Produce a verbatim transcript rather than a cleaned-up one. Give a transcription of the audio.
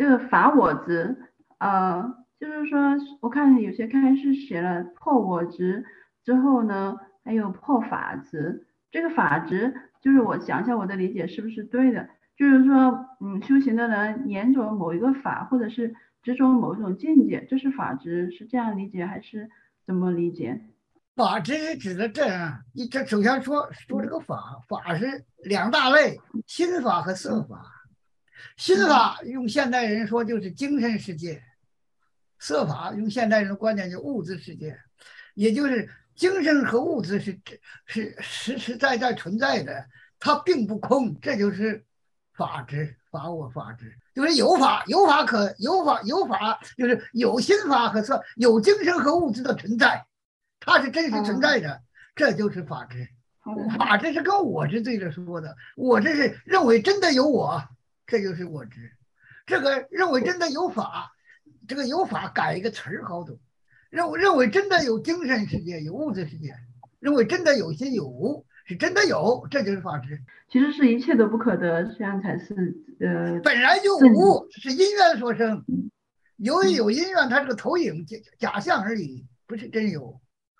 这个法我执，呃，就是说，我看有些开示写了破我执之后呢，还有破法执。这个法执就是我想一下我的理解是不是对的，就是说，嗯，修行的人沿着某一个法，或者是执着某一种境界，这是法执，是这样理解还是怎么理解？ 法执是指的这样，你这首先说说这嗯个法，法是两大类，心法和色嗯法。心嗯法用现代人说就是精神世界，色法用现代人的观点就物质世界，也就是精神和物质是是实实在在存在的，它并不空，这就是法执，法我法执，就是有法有法可有法有法，就是有心法和色，有精神和物质的存在，它是真实存在嗯， 的，这就是法执。 好的好的。 法执是跟我执对着说的，我这是认为真的有我，这就是我执。这个认为真的有法，这个有法改一个词儿好懂。认为认为真的有精神世界，有物质世界，认为真的有些有无，是真的有，这就是法执。 其实是一切都不可得，这样才是呃本来就正。 无，是因缘所生。 嗯由于嗯。 有因缘，它是个投影假假象而已，不是真有。